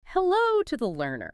Hello to the learner.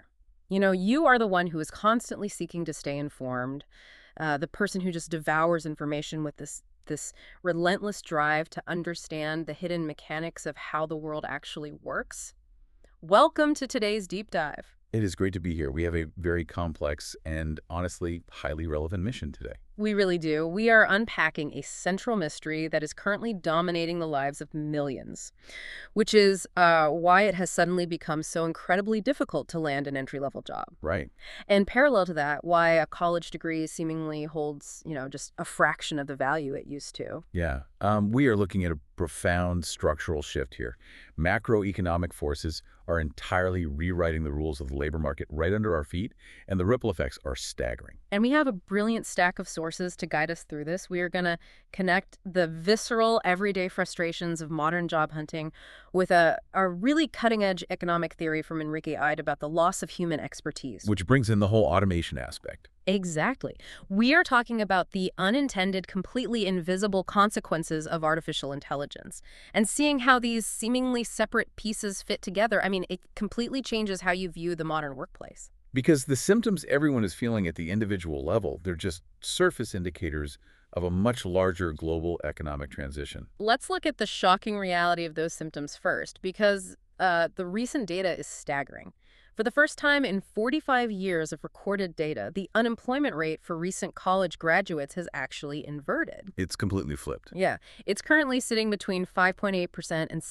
You are the one who is constantly seeking to stay informed, the person who just devours information with this relentless drive to understand the hidden mechanics of how the world actually works. Welcome to today's deep dive. It is great to be here. We have a very complex and honestly highly relevant mission today. We really do. We are unpacking a central mystery that is currently dominating the lives of millions, which is why it has suddenly become so incredibly difficult to land an entry-level job. Right. And parallel to that, why a college degree seemingly holds, just a fraction of the value it used to. Yeah. We are looking at a profound structural shift here. Macroeconomic forces are entirely rewriting the rules of the labor market right under our feet, and the ripple effects are staggering. And we have a brilliant stack of sources to guide us through this. We are going to connect the visceral, everyday frustrations of modern job hunting with a really cutting-edge economic theory from Enrique Ide about the loss of human expertise. Which brings in the whole automation aspect. Exactly. We are talking about the unintended, completely invisible consequences of artificial intelligence. And seeing how these seemingly separate pieces fit together, it completely changes how you view the modern workplace. Because the symptoms everyone is feeling at the individual level, they're just surface indicators of a much larger global economic transition. Let's look at the shocking reality of those symptoms first, because the recent data is staggering. For the first time in 45 years of recorded data, the unemployment rate for recent college graduates has actually inverted. It's completely flipped. Yeah, it's currently sitting between 5.8% and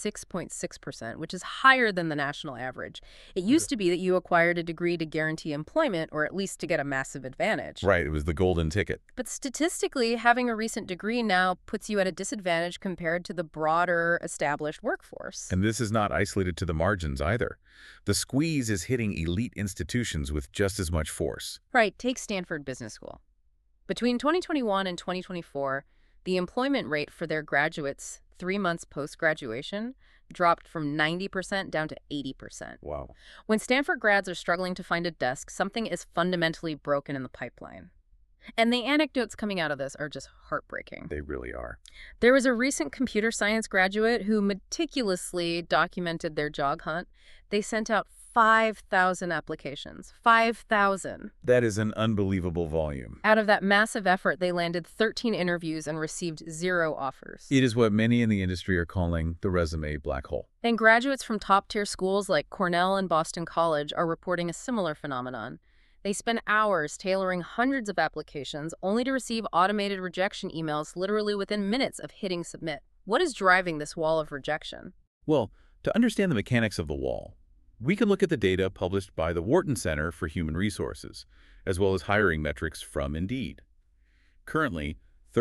6.6%, which is higher than the national average. It used to be that you acquired a degree to guarantee employment, or at least to get a massive advantage. Right, it was the golden ticket. But statistically, having a recent degree now puts you at a disadvantage compared to the broader established workforce. And this is not isolated to the margins either. The squeeze is hitting elite institutions with just as much force. Right, take Stanford Business School. Between 2021 and 2024, the employment rate for their graduates 3 months post-graduation dropped from 90% down to 80%. Wow. When Stanford grads are struggling to find a desk, something is fundamentally broken in the pipeline. And the anecdotes coming out of this are just heartbreaking. They really are. There was a recent computer science graduate who meticulously documented their job hunt. They sent out 5,000 applications. 5,000. That is an unbelievable volume. Out of that massive effort, they landed 13 interviews and received 0 offers. It is what many in the industry are calling the resume black hole. And graduates from top-tier schools like Cornell and Boston College are reporting a similar phenomenon. They spend hours tailoring hundreds of applications only to receive automated rejection emails literally within minutes of hitting submit. What is driving this wall of rejection? Well, to understand the mechanics of the wall, we can look at the data published by the Wharton Center for Human Resources, as well as hiring metrics from Indeed. Currently,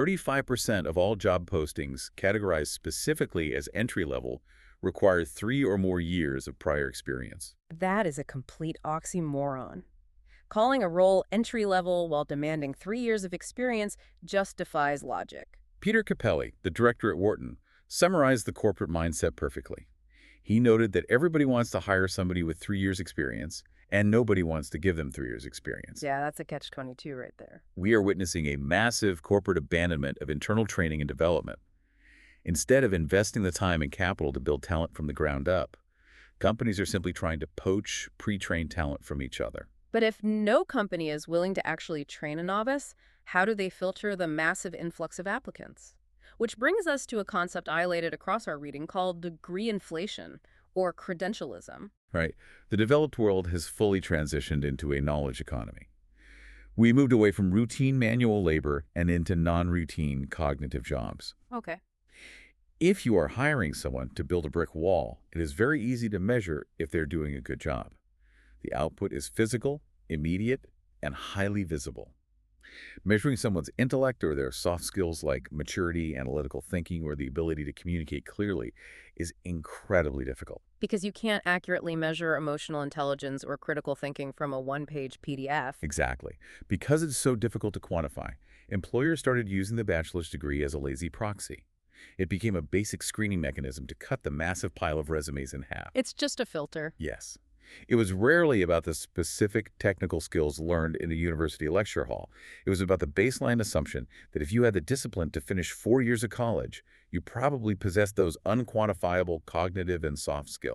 35% of all job postings categorized specifically as entry-level require 3 or more years of prior experience. That is a complete oxymoron. Calling a role entry-level while demanding 3 years of experience just defies logic. Peter Capelli, the director at Wharton, summarized the corporate mindset perfectly. He noted that everybody wants to hire somebody with 3 years experience, and nobody wants to give them 3 years experience. Yeah, that's a catch-22 right there. We are witnessing a massive corporate abandonment of internal training and development. Instead of investing the time and capital to build talent from the ground up, companies are simply trying to poach pre-trained talent from each other. But if no company is willing to actually train a novice, how do they filter the massive influx of applicants? Which brings us to a concept I highlighted across our reading called degree inflation, or credentialism. Right. The developed world has fully transitioned into a knowledge economy. We moved away from routine manual labor and into non-routine cognitive jobs. Okay. If you are hiring someone to build a brick wall, it is very easy to measure if they're doing a good job. The output is physical, immediate, and highly visible. Measuring someone's intellect or their soft skills like maturity, analytical thinking, or the ability to communicate clearly is incredibly difficult. Because you can't accurately measure emotional intelligence or critical thinking from a one-page PDF. Exactly. Because it's so difficult to quantify, employers started using the bachelor's degree as a lazy proxy. It became a basic screening mechanism to cut the massive pile of resumes in half. It's just a filter. Yes. It was rarely about the specific technical skills learned in a university lecture hall. It was about the baseline assumption that if you had the discipline to finish 4 years of college, you probably possessed those unquantifiable cognitive and soft skills.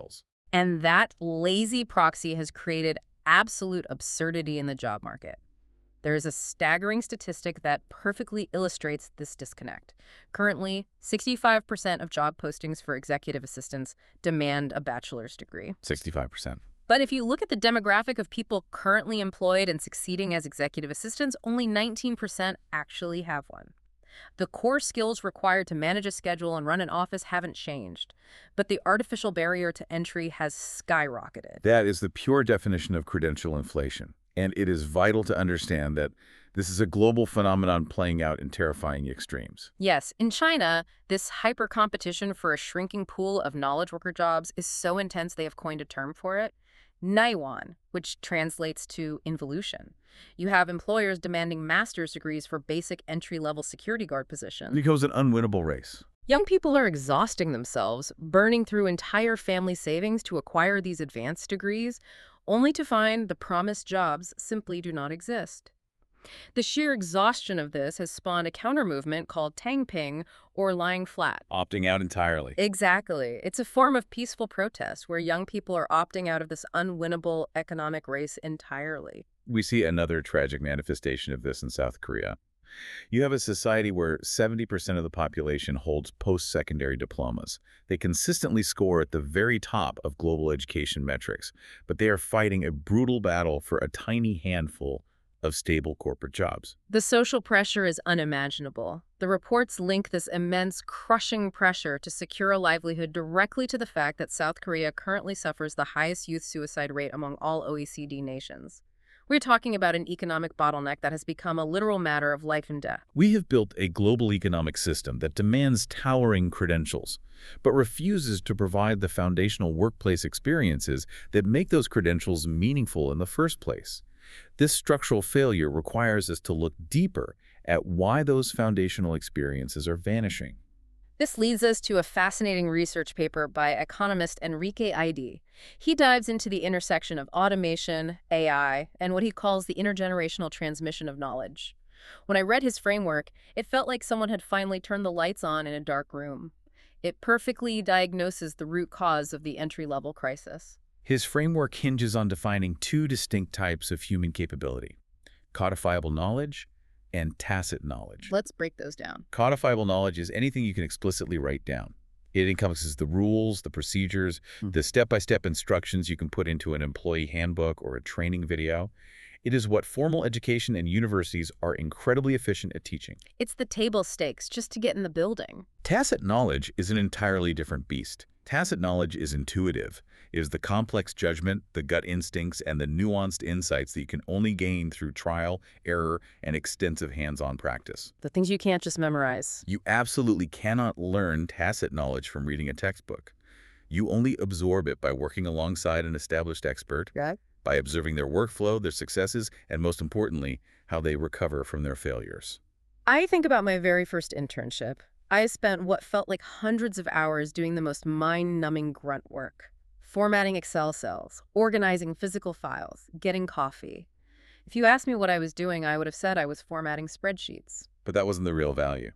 And that lazy proxy has created absolute absurdity in the job market. There is a staggering statistic that perfectly illustrates this disconnect. Currently, 65% of job postings for executive assistants demand a bachelor's degree. 65%. But if you look at the demographic of people currently employed and succeeding as executive assistants, only 19% actually have one. The core skills required to manage a schedule and run an office haven't changed, but the artificial barrier to entry has skyrocketed. That is the pure definition of credential inflation. And it is vital to understand that this is a global phenomenon playing out in terrifying extremes. Yes, in China, this hyper-competition for a shrinking pool of knowledge worker jobs is so intense they have coined a term for it, Naiwan, which translates to involution. You have employers demanding master's degrees for basic entry-level security guard It positions. becomes an unwinnable race. Young people are exhausting themselves, burning through entire family savings to acquire these advanced degrees, only to find the promised jobs simply do not exist. The sheer exhaustion of this has spawned a counter-movement called tangping, or lying flat. Opting out entirely. Exactly. It's a form of peaceful protest where young people are opting out of this unwinnable economic race entirely. We see another tragic manifestation of this in South Korea. You have a society where 70% of the population holds post-secondary diplomas. They consistently score at the very top of global education metrics, but they are fighting a brutal battle for a tiny handful of stable corporate jobs. The social pressure is unimaginable. The reports link this immense, crushing pressure to secure a livelihood directly to the fact that South Korea currently suffers the highest youth suicide rate among all OECD nations. We're talking about an economic bottleneck that has become a literal matter of life and death. We have built a global economic system that demands towering credentials, but refuses to provide the foundational workplace experiences that make those credentials meaningful in the first place. This structural failure requires us to look deeper at why those foundational experiences are vanishing. This leads us to a fascinating research paper by economist Enrique Aidi. He dives into the intersection of automation, AI, and what he calls the intergenerational transmission of knowledge. When I read his framework, it felt like someone had finally turned the lights on in a dark room. It perfectly diagnoses the root cause of the entry-level crisis. His framework hinges on defining two distinct types of human capability: codifiable knowledge and tacit knowledge. Let's break those down. Codifiable knowledge is anything you can explicitly write down. It encompasses the rules, the procedures, the step-by-step instructions you can put into an employee handbook or a training video. It is what formal education and universities are incredibly efficient at teaching. It's the table stakes just to get in the building. Tacit knowledge is an entirely different beast. Tacit knowledge is intuitive. It is the complex judgment, the gut instincts, and the nuanced insights that you can only gain through trial, error, and extensive hands-on practice. The things you can't just memorize. You absolutely cannot learn tacit knowledge from reading a textbook. You only absorb it by working alongside an established expert, Right? by observing their workflow, their successes, and most importantly, how they recover from their failures. I think about my very first internship. I spent what felt like hundreds of hours doing the most mind-numbing grunt work. Formatting Excel cells, organizing physical files, getting coffee. If you asked me what I was doing, I would have said I was formatting spreadsheets. But that wasn't the real value.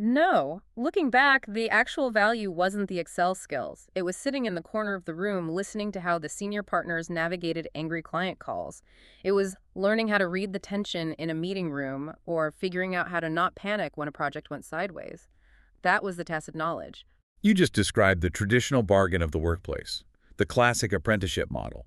No. Looking back, the actual value wasn't the Excel skills. It was sitting in the corner of the room listening to how the senior partners navigated angry client calls. It was learning how to read the tension in a meeting room or figuring out how to not panic when a project went sideways. That was the tacit knowledge. You just described the traditional bargain of the workplace, the classic apprenticeship model.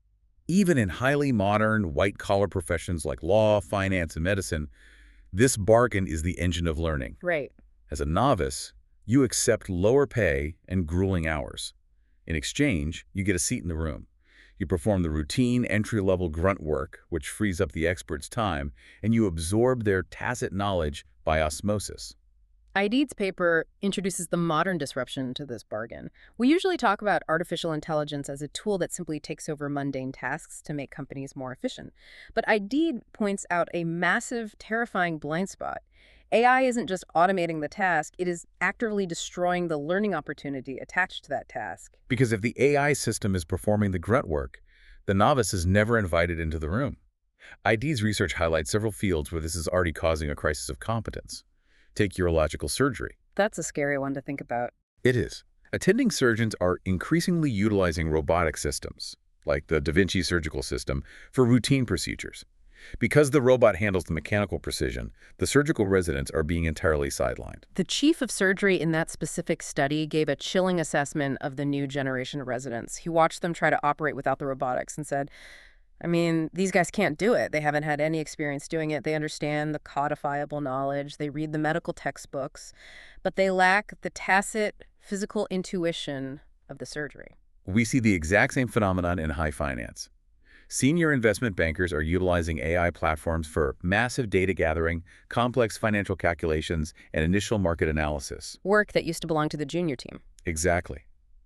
Even in highly modern, white-collar professions like law, finance, and medicine, this bargain is the engine of learning. Right. As a novice, you accept lower pay and grueling hours. In exchange, you get a seat in the room. You perform the routine, entry-level grunt work, which frees up the expert's time, and you absorb their tacit knowledge by osmosis. Aidid's paper introduces the modern disruption to this bargain. We usually talk about artificial intelligence as a tool that simply takes over mundane tasks to make companies more efficient. But Aidid points out a massive, terrifying blind spot. AI isn't just automating the task, it is actively destroying the learning opportunity attached to that task. Because if the AI system is performing the grunt work, the novice is never invited into the room. ID's research highlights several fields where this is already causing a crisis of competence. Take urological surgery. That's a scary one to think about. It is. Attending surgeons are increasingly utilizing robotic systems, like the Da Vinci surgical system, for routine procedures. Because the robot handles the mechanical precision, the surgical residents are being entirely sidelined. The chief of surgery in that specific study gave a chilling assessment of the new generation of residents. He watched them try to operate without the robotics and said, I mean, these guys can't do it. They haven't had any experience doing it. They understand the codifiable knowledge. They read the medical textbooks, but they lack the tacit physical intuition of the surgery. We see the exact same phenomenon in high finance. Senior investment bankers are utilizing AI platforms for massive data gathering, complex financial calculations, and initial market analysis. Work that used to belong to the junior team. Exactly.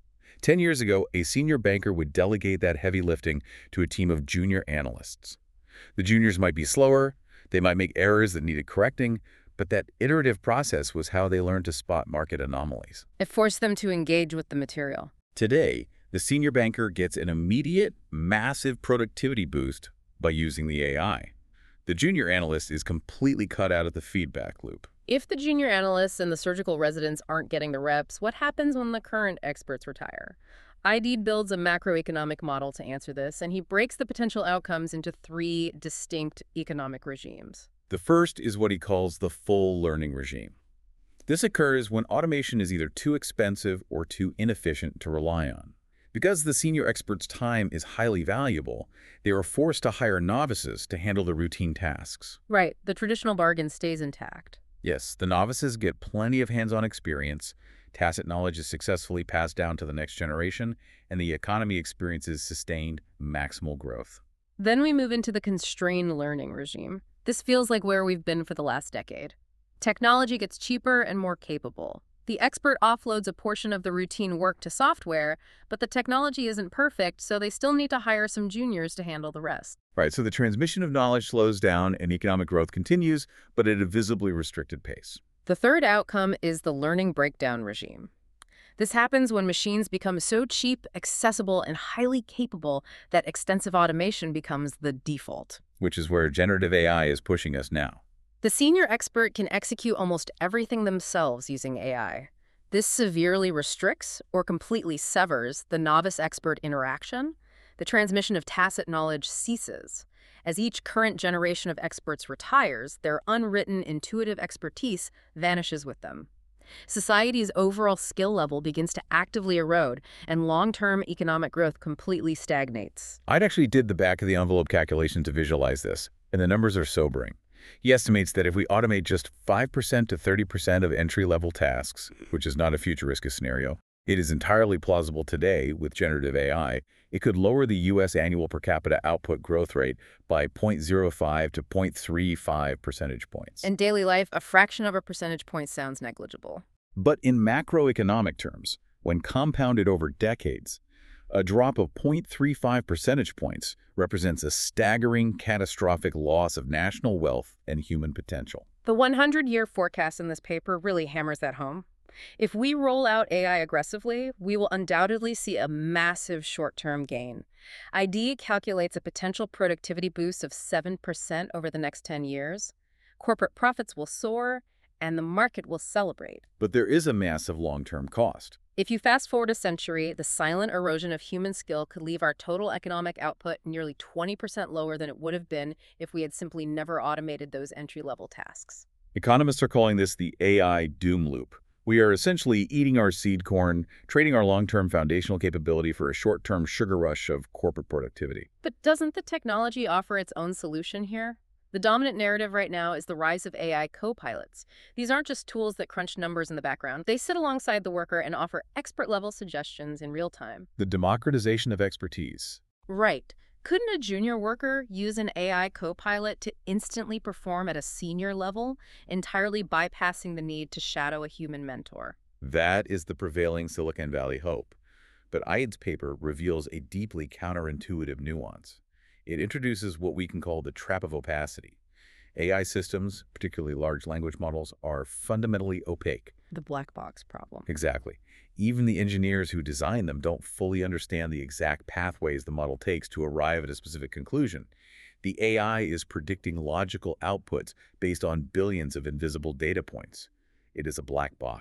10 years ago, a senior banker would delegate that heavy lifting to a team of junior analysts. The juniors might be slower, they might make errors that needed correcting, but that iterative process was how they learned to spot market anomalies. It forced them to engage with the material. Today, the senior banker gets an immediate, massive productivity boost by using the AI. The junior analyst is completely cut out of the feedback loop. If the junior analysts and the surgical residents aren't getting the reps, what happens when the current experts retire? IDEED builds a macroeconomic model to answer this, and he breaks the potential outcomes into 3 distinct economic regimes. The first is what he calls the full learning regime. This occurs when automation is either too expensive or too inefficient to rely on. Because the senior expert's time is highly valuable, they are forced to hire novices to handle the routine tasks. Right, the traditional bargain stays intact. Yes, the novices get plenty of hands-on experience, tacit knowledge is successfully passed down to the next generation, and the economy experiences sustained maximal growth. Then we move into the constrained learning regime. This feels like where we've been for the last decade. Technology gets cheaper and more capable. The expert offloads a portion of the routine work to software, but the technology isn't perfect, so they still need to hire some juniors to handle the rest. Right, so the transmission of knowledge slows down and economic growth continues, but at a visibly restricted pace. The third outcome is the learning breakdown regime. This happens when machines become so cheap, accessible, and highly capable that extensive automation becomes the default. Which is where generative AI is pushing us now. The senior expert can execute almost everything themselves using AI. This severely restricts or completely severs the novice-expert interaction. The transmission of tacit knowledge ceases. As each current generation of experts retires, their unwritten, intuitive expertise vanishes with them. Society's overall skill level begins to actively erode, and long-term economic growth completely stagnates. I'd actually did the back-of-the-envelope calculation to visualize this, and the numbers are sobering. He estimates that if we automate just 5% to 30% of entry-level tasks, which is not a futuristic scenario, it is entirely plausible today with generative AI, it could lower the U.S. annual per capita output growth rate by 0.05 to 0.35 percentage points. In daily life, a fraction of a percentage point sounds negligible. But in macroeconomic terms, when compounded over decades, a drop of 0.35 percentage points represents a staggering, catastrophic loss of national wealth and human potential. The 100-year forecast in this paper really hammers that home. If we roll out AI aggressively, we will undoubtedly see a massive short-term gain. IDEED calculates a potential productivity boost of 7% over the next 10 years. Corporate profits will soar, and the market will celebrate. But there is a massive long-term cost. If you fast forward a century, the silent erosion of human skill could leave our total economic output nearly 20% lower than it would have been if we had simply never automated those entry-level tasks. Economists are calling this the AI doom loop. We are essentially eating our seed corn, trading our long-term foundational capability for a short-term sugar rush of corporate productivity. But doesn't the technology offer its own solution here? The dominant narrative right now is the rise of AI co-pilots. These aren't just tools that crunch numbers in the background. They sit alongside the worker and offer expert-level suggestions in real time. The democratization of expertise. Right. Couldn't a junior worker use an AI co-pilot to instantly perform at a senior level, entirely bypassing the need to shadow a human mentor? That is the prevailing Silicon Valley hope. But IDEED's paper reveals a deeply counterintuitive nuance. It introduces what we can call the trap of opacity. AI systems, particularly large language models, are fundamentally opaque. The black box problem. Exactly. Even the engineers who design them don't fully understand the exact pathways the model takes to arrive at a specific conclusion. The AI is predicting logical outputs based on billions of invisible data points. It is a black box.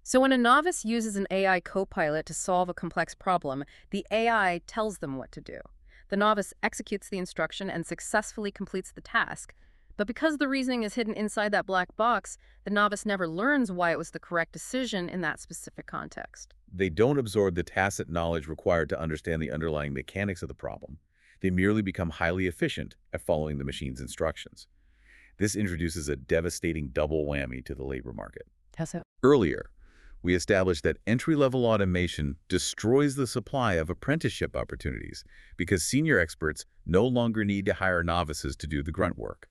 So when a novice uses an AI copilot to solve a complex problem, the AI tells them what to do. The novice executes the instruction and successfully completes the task. But because the reasoning is hidden inside that black box, the novice never learns why it was the correct decision in that specific context. They don't absorb the tacit knowledge required to understand the underlying mechanics of the problem. They merely become highly efficient at following the machine's instructions. This introduces a devastating double whammy to the labor market. How so? Earlier, we established that entry-level automation destroys the supply of apprenticeship opportunities because senior experts no longer need to hire novices to do the grunt work.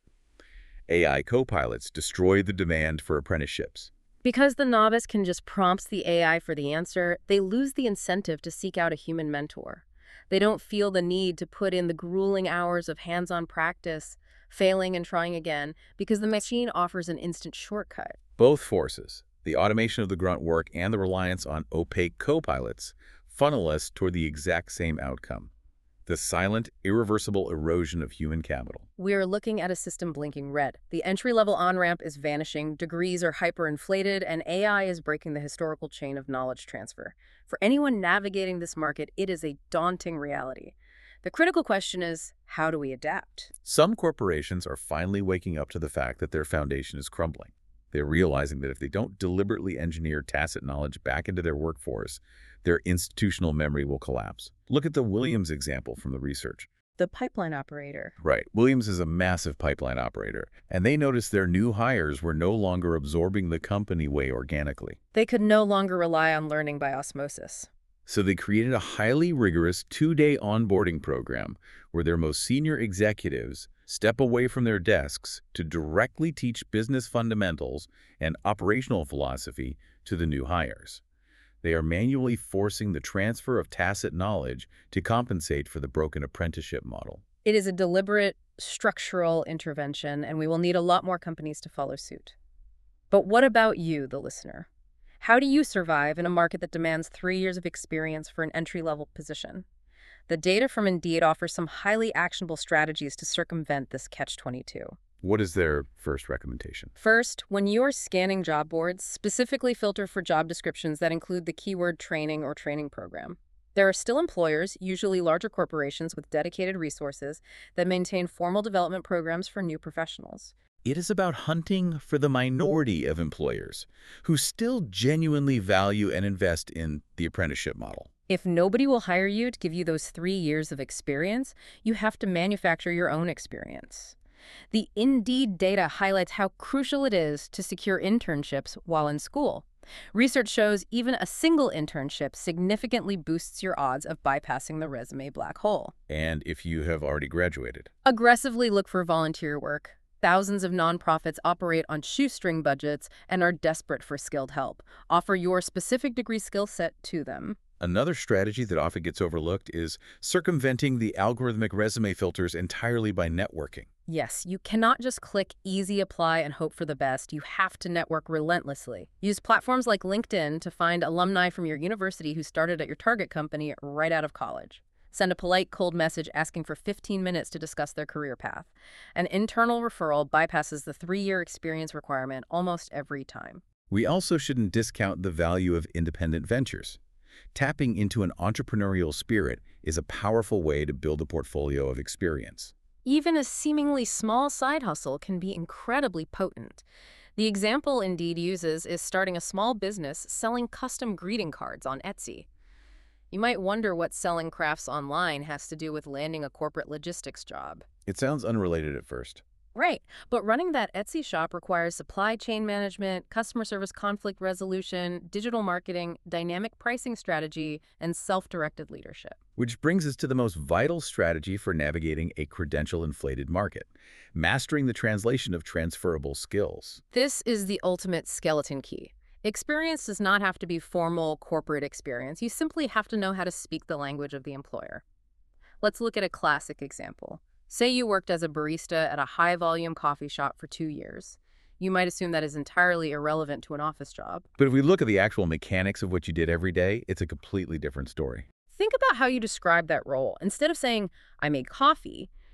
AI copilots destroy the demand for apprenticeships. Because the novice can just prompt the AI for the answer, they lose the incentive to seek out a human mentor. They don't feel the need to put in the grueling hours of hands-on practice, failing and trying again, because the machine offers an instant shortcut. Both forces, the automation of the grunt work and the reliance on opaque copilots, funnel us toward the exact same outcome: the silent, irreversible erosion of human capital. We're looking at a system blinking red. The entry-level on-ramp is vanishing, degrees are hyperinflated, and AI is breaking the historical chain of knowledge transfer. For anyone navigating this market, it is a daunting reality. The critical question is, how do we adapt? Some corporations are finally waking up to the fact that their foundation is crumbling. They're realizing that if they don't deliberately engineer tacit knowledge back into their workforce, their institutional memory will collapse. Look at the Williams example from the research. The pipeline operator. Right. Williams is a massive pipeline operator, and they noticed their new hires were no longer absorbing the company way organically. They could no longer rely on learning by osmosis. So they created a highly rigorous 2-day onboarding program where their most senior executives step away from their desks to directly teach business fundamentals and operational philosophy to the new hires. They are manually forcing the transfer of tacit knowledge to compensate for the broken apprenticeship model. It is a deliberate, structural intervention, and we will need a lot more companies to follow suit. But what about you, the listener? How do you survive in a market that demands 3 years of experience for an entry-level position? The data from Indeed offers some highly actionable strategies to circumvent this catch-22. What is their first recommendation? First, when you're scanning job boards, specifically filter for job descriptions that include the keyword training or training program. There are still employers, usually larger corporations with dedicated resources, that maintain formal development programs for new professionals. It is about hunting for the minority of employers who still genuinely value and invest in the apprenticeship model. If nobody will hire you to give you those 3 years of experience, you have to manufacture your own experience. The Indeed data highlights how crucial it is to secure internships while in school. Research shows even a single internship significantly boosts your odds of bypassing the resume black hole. And if you have already graduated. Aggressively look for volunteer work. Thousands of nonprofits operate on shoestring budgets and are desperate for skilled help. Offer your specific degree skill set to them. Another strategy that often gets overlooked is circumventing the algorithmic resume filters entirely by networking. Yes, you cannot just click easy apply and hope for the best. You have to network relentlessly. Use platforms like LinkedIn to find alumni from your university who started at your target company right out of college. Send a polite cold message asking for 15 minutes to discuss their career path. An internal referral bypasses the 3-year experience requirement almost every time. We also shouldn't discount the value of independent ventures. Tapping into an entrepreneurial spirit is a powerful way to build a portfolio of experience. Even a seemingly small side hustle can be incredibly potent. The example Indeed uses is starting a small business selling custom greeting cards on Etsy. You might wonder what selling crafts online has to do with landing a corporate logistics job. It sounds unrelated at first. Right, but running that Etsy shop requires supply chain management, customer service conflict resolution, digital marketing, dynamic pricing strategy, and self-directed leadership. Which brings us to the most vital strategy for navigating a credential-inflated market: mastering the translation of transferable skills. This is the ultimate skeleton key. Experience does not have to be formal corporate experience. You simply have to know how to speak the language of the employer. Let's look at a classic example. Say you worked as a barista at a high-volume coffee shop for 2 years. You might assume that is entirely irrelevant to an office job. But if we look at the actual mechanics of what you did every day, it's a completely different story. Think about how you describe that role. Instead of saying, I made coffee,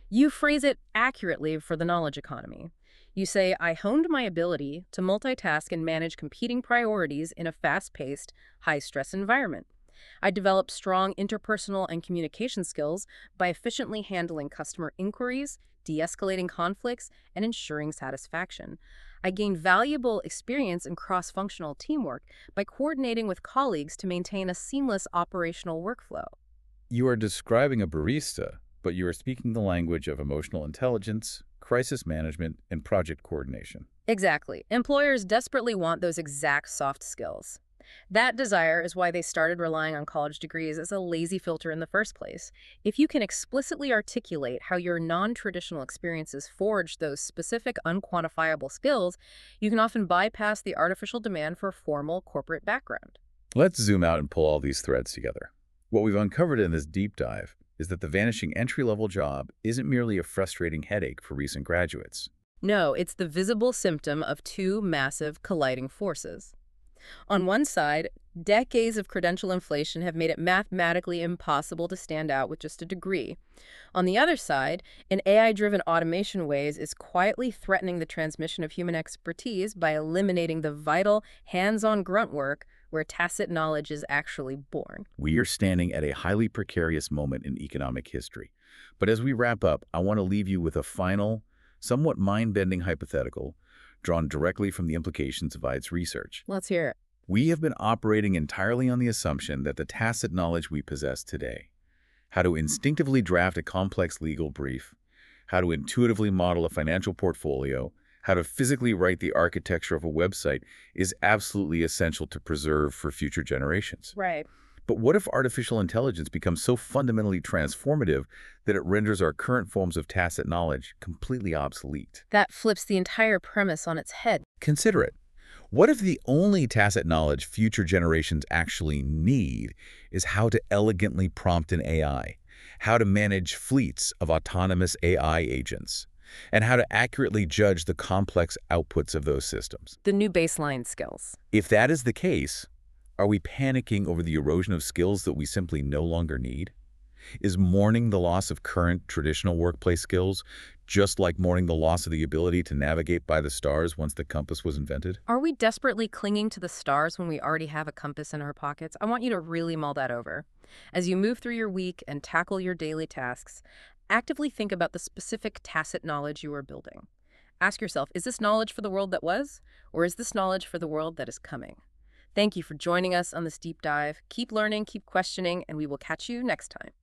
You phrase it accurately for the knowledge economy. You say, I honed my ability to multitask and manage competing priorities in a fast-paced, high-stress environment. I developed strong interpersonal and communication skills by efficiently handling customer inquiries, de-escalating conflicts, and ensuring satisfaction. I gained valuable experience in cross-functional teamwork by coordinating with colleagues to maintain a seamless operational workflow. You are describing a barista, but you are speaking the language of emotional intelligence, crisis management, and project coordination. Exactly. Employers desperately want those exact soft skills. That desire is why they started relying on college degrees as a lazy filter in the first place. If you can explicitly articulate how your non-traditional experiences forged those specific, unquantifiable skills, you can often bypass the artificial demand for a formal corporate background. Let's zoom out and pull all these threads together. What we've uncovered in this deep dive is that the vanishing entry-level job isn't merely a frustrating headache for recent graduates. No, it's the visible symptom of two massive colliding forces. On one side, decades of credential inflation have made it mathematically impossible to stand out with just a degree. On the other side, an AI-driven automation ways is quietly threatening the transmission of human expertise by eliminating the vital, hands-on grunt work where tacit knowledge is actually born. We are standing at a highly precarious moment in economic history. But as we wrap up, I want to leave you with a final, somewhat mind-bending hypothetical drawn directly from the implications of IDE's research. Let's hear it. We have been operating entirely on the assumption that the tacit knowledge we possess today, how to instinctively draft a complex legal brief, how to intuitively model a financial portfolio, how to physically write the architecture of a website, is absolutely essential to preserve for future generations. Right. But what if artificial intelligence becomes so fundamentally transformative that it renders our current forms of tacit knowledge completely obsolete? That flips the entire premise on its head. Consider it. What if the only tacit knowledge future generations actually need is how to elegantly prompt an AI, how to manage fleets of autonomous AI agents, and how to accurately judge the complex outputs of those systems? The new baseline skills. If that is the case, are we panicking over the erosion of skills that we simply no longer need? Is mourning the loss of current traditional workplace skills just like mourning the loss of the ability to navigate by the stars once the compass was invented? Are we desperately clinging to the stars when we already have a compass in our pockets? I want you to really mull that over. As you move through your week and tackle your daily tasks, actively think about the specific tacit knowledge you are building. Ask yourself, is this knowledge for the world that was, or is this knowledge for the world that is coming? Thank you for joining us on this deep dive. Keep learning, keep questioning, and we will catch you next time.